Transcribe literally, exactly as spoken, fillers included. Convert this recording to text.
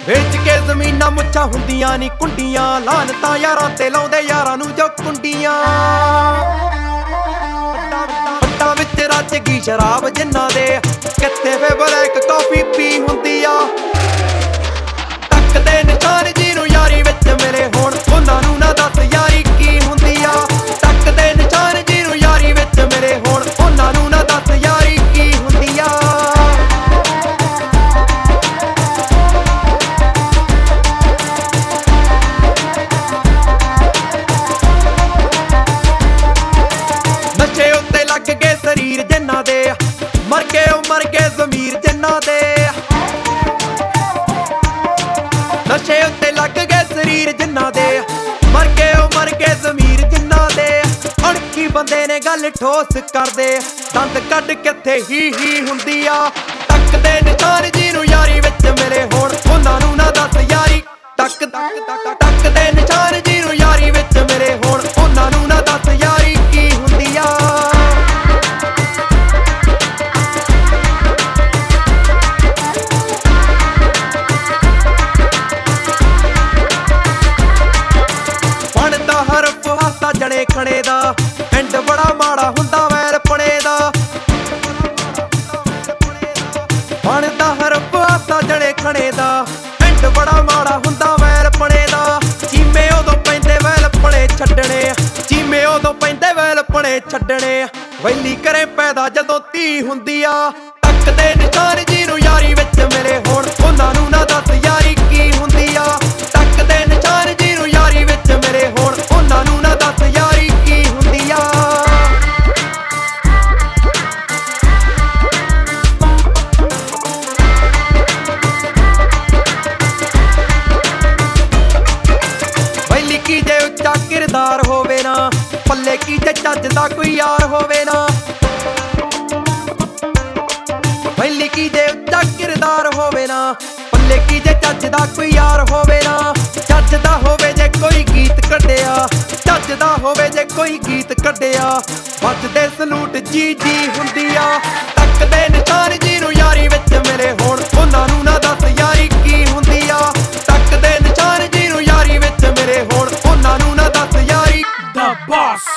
ਵੇਚ ਕੇ ਜ਼ਮੀਨਾਂ ਮੁੱਛਾਂ ਹੁੰਦੀਆਂ ਨੀ ਕੁੰਡੀਆਂ, ਲਾਹਨਤਾਂ ਯਾਰਾਂ ਤੇ ਲਾਉਂਦੇ ਯਾਰਾਂ ਨੂੰ ਜੋ ਕੁੰਡੀਆਂ। ਪੱਟਾਂ ਵਿੱਚ ਰਚ ਗਈ ਸ਼ਰਾਬ ਜਿਨ੍ਹਾਂ ਦੇ, ਕਿੱਥੇ ਵੇ ਬਲੈਕ ਕਾਫੀ ਪੀ ਹੁੰਦੀ ਆ। ਟੱਕਦੇ ਨਿਸ਼ਾਨ ਜਿਹਨੂੰ ਯਾਰੀ ਵਿੱਚ ਮੇਰੇ ਹੋਣ, ਉਹਨਾਂ ਨੂੰ ਨਾ ਦੱਸ ਯਾਰੀ ਕੀ ਹੁੰਦੀ ਆ। ਟੱਕਦੇ ਨਿਸ਼ਾਨ ਜਿਹਨੂੰ ਯਾਰੀ ਵਿੱਚ ਮੇਰੇ ਹੋਣ, ਉਹਨਾਂ ਨੂੰ ਨਾ ਦੱਸ ਯਾਰੀ ਕੀ ਹੁੰਦੀ ਆ। ਨਸ਼ੇ ਉੱਤੇ ਲੱਗ ਗਏ ਸਰੀਰ ਜਿਨ੍ਹਾਂ ਦੇ, ਮਰ ਕੇ ਉਹ ਮਰ ਗਏ ਜ਼ਮੀਰ ਜਿਨ੍ਹਾਂ ਦੇ। ਨਸ਼ੇ ਉੱਤੇ ਲੱਗ ਗਏ ਸਰੀਰ ਜਿਨ੍ਹਾਂ ਦੇ, ਮਰ ਕੇ ਉਹ ਮਰ ਗਏ ਜ਼ਮੀਰ ਜਿਨ੍ਹਾਂ ਦੇ। ਅਣਖੀ ਬੰਦੇ ਨੇ ਗੱਲ ਠੋਸ ਕਰਦੇ, ਦੰਦ ਕੱਢ ਕਿੱਥੇ ਹੀ ਹੀ ਹੁੰਦੀ ਆ। ਟੱਕਦੇ ਨਿਸ਼ਾਨ ਜਿਹਨੂੰ ਯਾਰੀ ਵਿੱਚ ਮੇਰੇ ਹੋਣ, ਉਹਨਾਂ ਨੂੰ ਨਾ ਦੱਸ ਯਾਰੀ। ਟੱਕ ਟੱਕ ਟੱਕਦੇ ਨਿਸ਼ਾਨ ਜਿਹਨੂੰ ਯਾਰੀ ਵਿੱਚ ਮੇਰੇ ਹੋਣ, ਉਹਨਾਂ ਨੂੰ ਨਾ ਦੱਸ ਯਾਰੀ ਕੀ ਹੁੰਦੀ ਆ। ਬਣਦਾ ਹਰਫ ਹਾਸਾ ਜਣੇ ਖਣੇ ਦਾ, ਐਂਡ ਬੜਾ ਮਾੜਾ ਹੁੰਦਾ ਵੈਰ ਪਣੇ ਦਾ। ਬਣਦਾ ਹਰਫ ਹਾਸਾ ਜਣੇ ਖਣੇ ਦਾ, ਐਂਡ ਬੜਾ ਮਾੜਾ ਹੁੰਦਾ ਵੈਰ ਪਣੇ ਦਾ। ਚੀਮੇ ਉਦੋਂ ਪੈਂਦੇ ਵੈਲ ਪਣੇ ਛੱਡਣੇ, ਚੀਮੇ ਉਦੋਂ ਪੈਂਦੇ ਵੈਲ ਪਣੇ ਛੱਡਣੇ। ਵੈਲੀ ਕਰੇ ਪੈਦਾ ਜਦੋਂ ਧੀ ਹੁੰਦੀ ਆ। ਟੱਕਦੇ ਨਿਸ਼ਾਨ ਜਿਹਨੂੰ ਯਾਰੀ ਵਿੱਚ ਮੇਰੇ ਹੋਣ, ਉਹਨਾਂ ਨੂੰ ਨਾ ਦੱਸ ਯਾਰੀ ਕੀ ਹੁੰਦੀ ਆ। ਟੱਕਦੇ ਨਿਸ਼ਾਨ ਜਿਹਨੂੰ ਯਾਰੀ ਵਿੱਚ ਮੇਰੇ ਹੋਣ, ਉਹਨਾਂ ਨੂੰ ਨਾ ਦੱਸ ਯਾਰੀ ਕੀ ਹੁੰਦੀ ਆ। ਵੈਲੀ ਕੀ ਜੇ ਉੱਚਾ ਕਿਰਦਾਰ ਹੋਵੇ ਨਾ, ਪੱਲੇ ਕੀ ਜੇ ਚੱਜ ਦਾ ਕੋਈ ਯਾਰ ਹੋਵੇ ਨਾ। ਵੈਲੀ ਕੀ ਜੇ ਉੱਚਾ ਕਿਰਦਾਰ ਹੋਵੇ ਨਾ, ਪੱਲੇ ਕੀ ਜੇ ਚੱਜ ਦਾ ਕੋਈ ਯਾਰ ਹੋਵੇ ਨਾ। ਚੱਜ ਦਾ ਹੋਵੇ ਜੇ ਕੋਈ ਗੀਤ ਕੱਢਿਆ, ਚੱਜ ਦਾ ਹੋਵੇ ਜੇ ਕੋਈ ਗੀਤ ਕੱਢਿਆ। ਵੱਜਦੇ ਸਲੂਟ ਜੀ ਜੀ ਹੁੰਦੀ ਆ। ਟੱਕਦੇ ਨਿਸ਼ਾਨ ਜਿਹਨੂੰ ਯਾਰੀ ਵਿੱਚ ਮੇਰੇ ਹੋਣ, ਉਹਨਾਂ ਨੂੰ ਨਾ ਦੱਸ ਯਾਰੀ ਕੀ ਹੁੰਦੀ ਆ। ਟੱਕਦੇ ਨਿਸ਼ਾਨ ਜਿਹਨੂੰ ਯਾਰੀ ਵਿੱਚ ਮੇਰੇ ਹੋਣ, ਉਹਨਾਂ ਨੂੰ ਨਾ ਦੱਸ ਯਾਰੀ। The Boss